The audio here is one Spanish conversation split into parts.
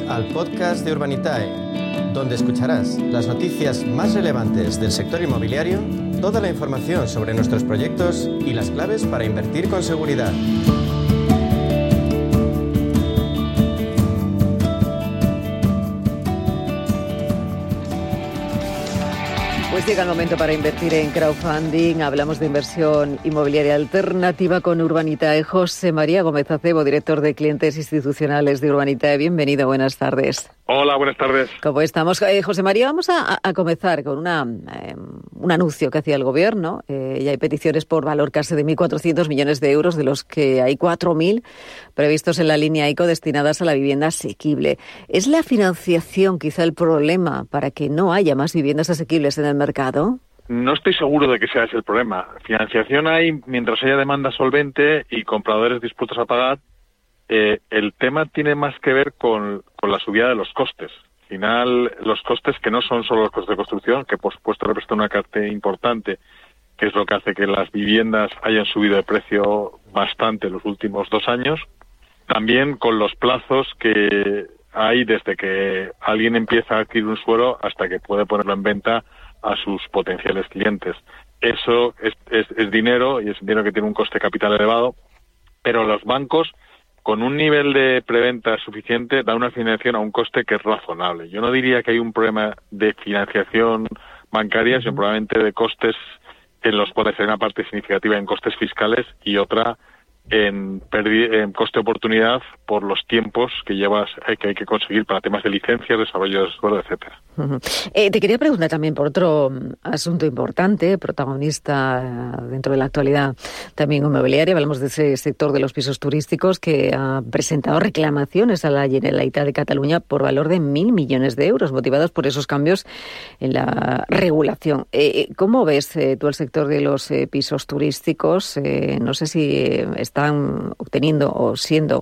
al podcast de Urbanitae, donde escucharás las noticias más relevantes del sector inmobiliario, toda la información sobre nuestros proyectos y las claves para invertir con seguridad. Pues llega el momento para invertir en crowdfunding. Hablamos de inversión inmobiliaria alternativa con Urbanitae. José María Gómez Acebo, director de clientes institucionales de Urbanitae. Bienvenido, buenas tardes. Hola, buenas tardes. ¿Cómo estamos? José María, vamos a comenzar con un anuncio que hacía el Gobierno. Ya hay peticiones por valor casi de 1.400 millones de euros, de los que hay 4.000 previstos en la línea ICO destinadas a la vivienda asequible. ¿Es la financiación quizá el problema para que no haya más viviendas asequibles en el mercado? No estoy seguro de que sea ese el problema. Financiación hay mientras haya demanda solvente y compradores dispuestos a pagar. El tema tiene más que ver con la subida de los costes. Al final, los costes que no son solo los costes de construcción, que por supuesto representan una parte importante, que es lo que hace que las viviendas hayan subido de precio bastante en los últimos 2 años, también con los plazos que hay desde que alguien empieza a adquirir un suelo hasta que puede ponerlo en venta a sus potenciales clientes. Eso es dinero, y es dinero que tiene un coste capital elevado, pero los bancos, con un nivel de preventa suficiente, dan una financiación a un coste que es razonable. Yo no diría que hay un problema de financiación bancaria, sino probablemente de costes en los cuales hay una parte significativa en costes fiscales y otra en coste de oportunidad por los tiempos que que hay que conseguir para temas de licencias, desarrollo de suelo, etcétera. Te quería preguntar también por otro asunto importante, protagonista dentro de la actualidad también inmobiliaria. Hablamos de ese sector de los pisos turísticos que ha presentado reclamaciones a la Generalitat de Cataluña por valor de 1.000 millones de euros, motivados por esos cambios en la regulación. ¿Cómo ves tú el sector de los pisos turísticos? No sé si están obteniendo o siendo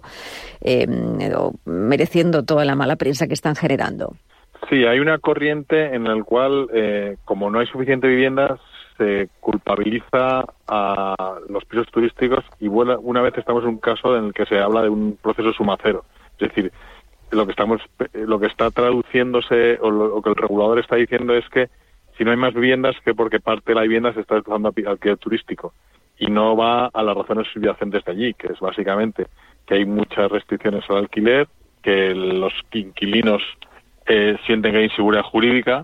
o mereciendo toda la mala prensa que están generando. Sí, hay una corriente en la cual, como no hay suficiente vivienda, se culpabiliza a los pisos turísticos y una vez estamos en un caso en el que se habla de un proceso suma cero. Es decir, lo que está traduciéndose o lo que el regulador está diciendo es que si no hay más viviendas, que porque parte de la vivienda se está desplazando al alquiler turístico. Y no va a las razones subyacentes de allí, que es básicamente que hay muchas restricciones al alquiler, que los inquilinos sienten que hay inseguridad jurídica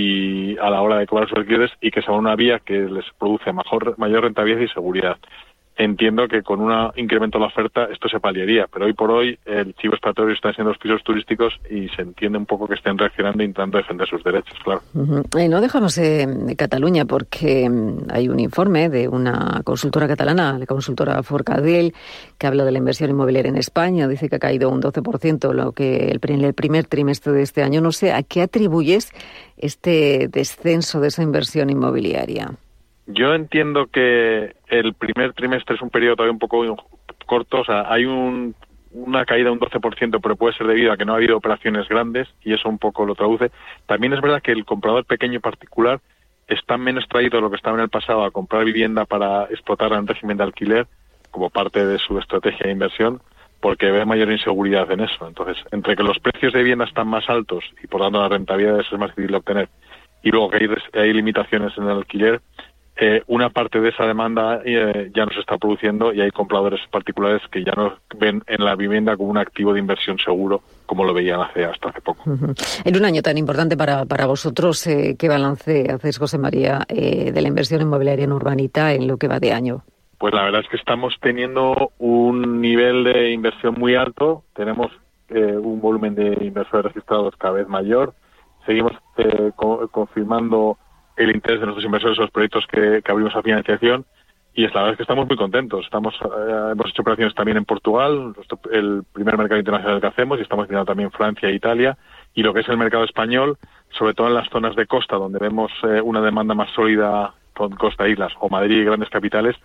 y a la hora de cobrar sus alquileres, y que sea una vía que les produce mayor rentabilidad y seguridad. Entiendo que con un incremento de la oferta esto se paliaría, pero hoy por hoy el chivo expiatorio están siendo los pisos turísticos y se entiende un poco que estén reaccionando e intentando defender sus derechos, claro. No dejamos Cataluña porque hay un informe de una consultora catalana, la consultora Forcadell, que habla de la inversión inmobiliaria en España. Dice que ha caído un 12% el primer trimestre de este año. No sé, ¿a qué atribuyes este descenso de esa inversión inmobiliaria? Yo entiendo que el primer trimestre es un periodo todavía un poco corto, o sea, hay una caída de un 12%, pero puede ser debido a que no ha habido operaciones grandes, y eso un poco lo traduce. También es verdad que el comprador pequeño particular está menos traído de lo que estaba en el pasado a comprar vivienda para explotar en régimen de alquiler como parte de su estrategia de inversión, porque ve mayor inseguridad en eso. Entonces, entre que los precios de vivienda están más altos y por tanto la rentabilidad de eso es más difícil de obtener, y luego que hay limitaciones en el alquiler, una parte de esa demanda ya no se está produciendo, y hay compradores particulares que ya no ven en la vivienda como un activo de inversión seguro como lo veían hasta hace poco. En un año tan importante para vosotros, ¿qué balance hacéis, José María, de la inversión inmobiliaria en Urbanitae en lo que va de año? Pues la verdad es que estamos teniendo un nivel de inversión muy alto, tenemos un volumen de inversores registrados cada vez mayor, seguimos confirmando el interés de nuestros inversores en los proyectos que abrimos a financiación, y la verdad es que estamos muy contentos. Hemos hecho operaciones también en Portugal, el primer mercado internacional que hacemos, y estamos mirando también Francia e Italia, y lo que es el mercado español, sobre todo en las zonas de costa, donde vemos una demanda más sólida con Costa Islas o Madrid y grandes capitales,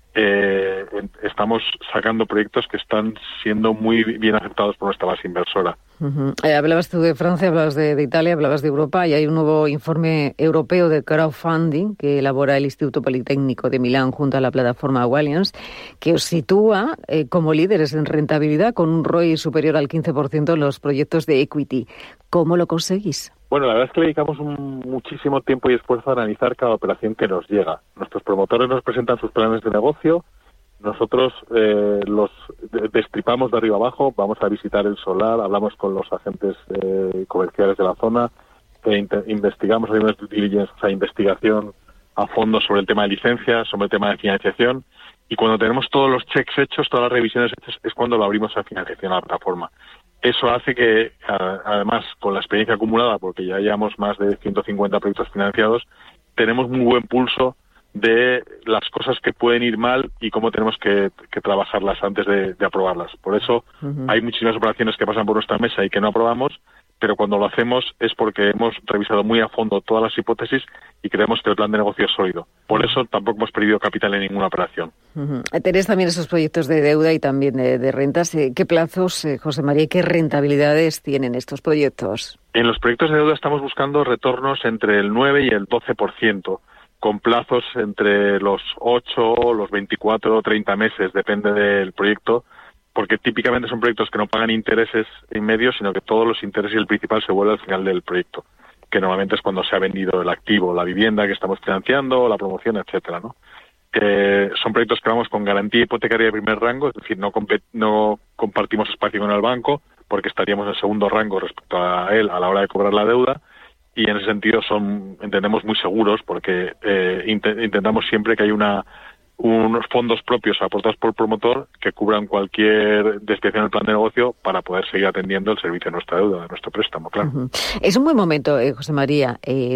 estamos sacando proyectos que están siendo muy bien aceptados por nuestra base inversora. Hablabas tú de Francia, hablabas de Italia, hablabas de Europa, y hay un nuevo informe europeo de crowdfunding que elabora el Instituto Politécnico de Milán junto a la plataforma Allianz, que os sitúa como líderes en rentabilidad con un ROI superior al 15% en los proyectos de equity. ¿Cómo lo conseguís? Bueno, la verdad es que le dedicamos muchísimo tiempo y esfuerzo a analizar cada operación que nos llega. Nuestros promotores nos presentan sus planes de negocio, nosotros los destripamos de arriba abajo, vamos a visitar el solar, hablamos con los agentes comerciales de la zona, investigamos, hacemos due diligence, o sea, investigación a fondo sobre el tema de licencias, sobre el tema de financiación, y cuando tenemos todos los checks hechos, todas las revisiones hechas, es cuando lo abrimos a financiación a la plataforma. Eso hace que, además, con la experiencia acumulada, porque ya llevamos más de 150 proyectos financiados, tenemos muy buen pulso de las cosas que pueden ir mal y cómo tenemos que trabajarlas antes de aprobarlas. Por eso hay muchísimas operaciones que pasan por nuestra mesa y que no aprobamos, pero cuando lo hacemos es porque hemos revisado muy a fondo todas las hipótesis y creemos que el plan de negocio es sólido. Por eso tampoco hemos perdido capital en ninguna operación. Tenéis también esos proyectos de deuda y también de rentas. ¿Qué plazos, José María, y qué rentabilidades tienen estos proyectos? En los proyectos de deuda estamos buscando retornos entre el 9 y el 12%, con plazos entre los 8, los 24 o 30 meses, depende del proyecto, porque típicamente son proyectos que no pagan intereses inmedios, sino que todos los intereses y el principal se vuelve al final del proyecto, que normalmente es cuando se ha vendido el activo, la vivienda que estamos financiando, la promoción, etcétera, ¿no? Son proyectos que vamos con garantía hipotecaria de primer rango, es decir, no compartimos espacio con el banco, porque estaríamos en segundo rango respecto a él a la hora de cobrar la deuda, y en ese sentido entendemos muy seguros, porque intentamos siempre que hay unos fondos propios aportados por el promotor que cubran cualquier desviación del plan de negocio para poder seguir atendiendo el servicio de nuestra deuda, de nuestro préstamo, claro. Es un buen momento, José María,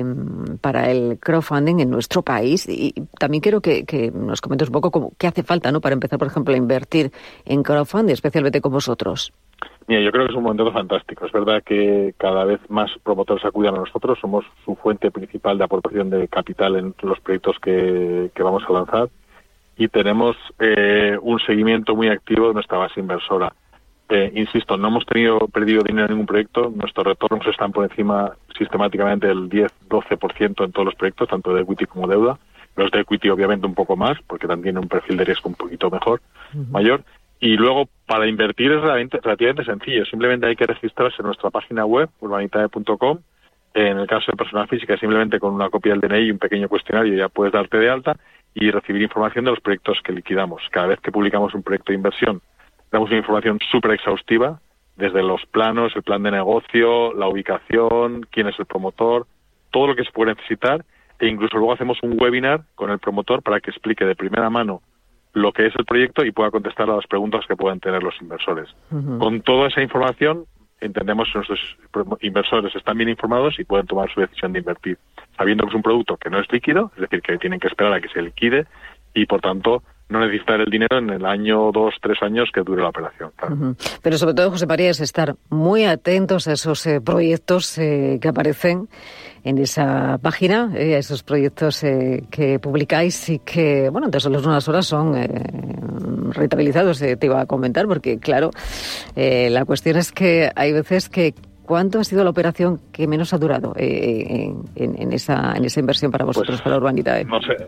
para el crowdfunding en nuestro país, y también quiero que nos comentes un poco qué hace falta, ¿no?, para empezar, por ejemplo, a invertir en crowdfunding, especialmente con vosotros. Mira, yo creo que es un momento fantástico. Es verdad que cada vez más promotores acuden a nosotros, somos su fuente principal de aportación de capital en los proyectos que vamos a lanzar, y tenemos un seguimiento muy activo de nuestra base inversora. Insisto, no hemos perdido dinero en ningún proyecto, nuestros retornos están por encima sistemáticamente del 10-12% en todos los proyectos, tanto de equity como deuda. Los de equity obviamente un poco más, porque también tienen un perfil de riesgo un poquito mayor. Y luego, para invertir es relativamente sencillo. Simplemente hay que registrarse en nuestra página web, urbanitae.com. En el caso de persona física, simplemente con una copia del DNI y un pequeño cuestionario ya puedes darte de alta y recibir información de los proyectos que liquidamos. Cada vez que publicamos un proyecto de inversión, damos una información súper exhaustiva, desde los planos, el plan de negocio, la ubicación, quién es el promotor, todo lo que se puede necesitar, e incluso luego hacemos un webinar con el promotor para que explique de primera mano lo que es el proyecto y pueda contestar a las preguntas que puedan tener los inversores. Con toda esa información, entendemos que nuestros inversores están bien informados y pueden tomar su decisión de invertir, sabiendo que es un producto que no es líquido, es decir, que tienen que esperar a que se liquide y, por tanto, no necesitar el dinero en el año, 2, 3 años que dure la operación. Claro. Pero sobre todo, José María, es estar muy atentos a esos proyectos que aparecen en esa página, a esos proyectos que publicáis y que, bueno, de solo unas horas son rentabilizados, te iba a comentar, porque, claro, la cuestión es que hay veces que ¿cuánto ha sido la operación que menos ha durado en esa inversión para vosotros, para Urbanitae? No sé.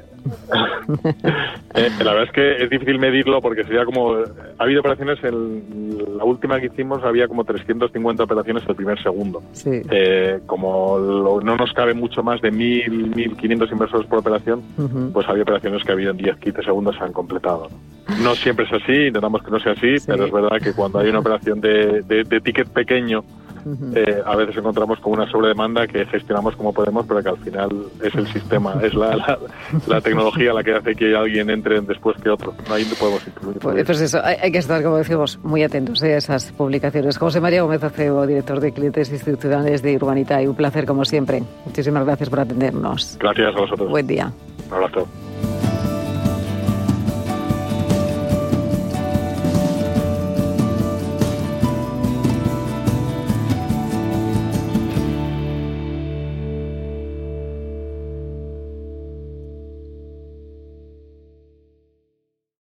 La verdad es que es difícil medirlo porque sería como... Ha habido operaciones, la última que hicimos había como 350 operaciones el primer segundo. Sí. Como no nos cabe mucho más de 1.000, 1.500 inversores por operación, pues había operaciones que había en 10, 15 segundos se han completado. No siempre es así, intentamos que no sea así, pero es verdad que cuando hay una operación de ticket pequeño, a veces encontramos con una sobredemanda que gestionamos como podemos, pero que al final es el sistema, es la tecnología la que hace que alguien entre después que otro. Ahí no podemos incluir. Pues eso, hay que estar, como decimos, muy atentos a esas publicaciones. José María Gómez Acebo, director de clientes institucionales de Urbanitae. Un placer, como siempre. Muchísimas gracias por atendernos. Gracias a vosotros. Buen día. Un abrazo.